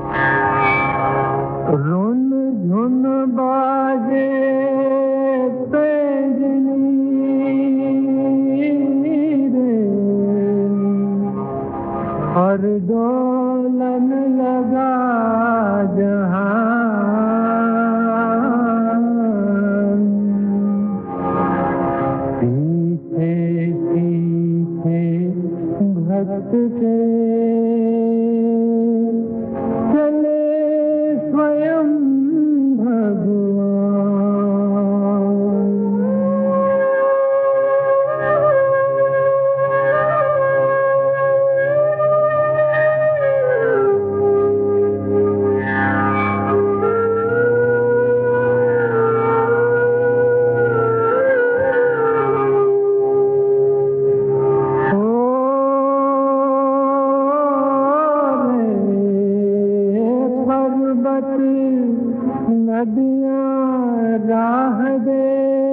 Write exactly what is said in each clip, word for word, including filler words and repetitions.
Run झुन बाजे पैंजनी रे, और डोलन लगा जहान। पीछे पीछे भक्त के चले स्वयं नदियाँ राह दे,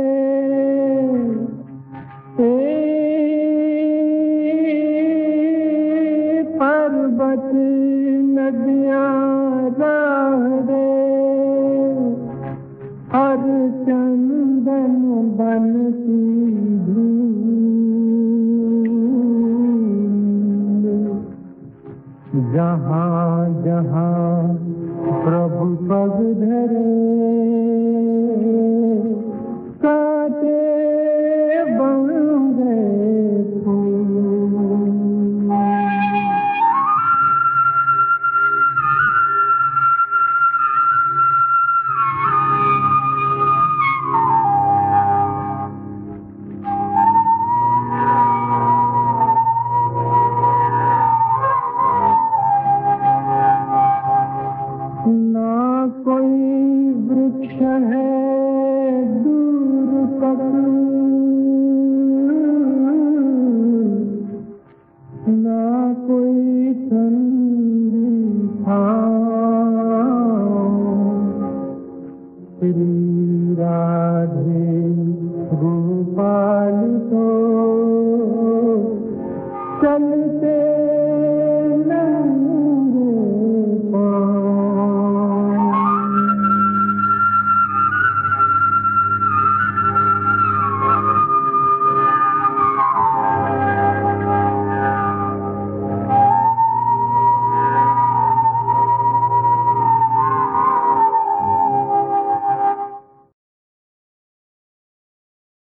ए पर्वत नदियाँ राह दे, हर चंदन बन की धूल। जहाँ जहाँ प्रभु पग धरे, काटे बन गए फूल। ना कोई वृक्ष है दूर तक, ना कोई ठंडी छाँव। श्री राधे गोपाल को चलते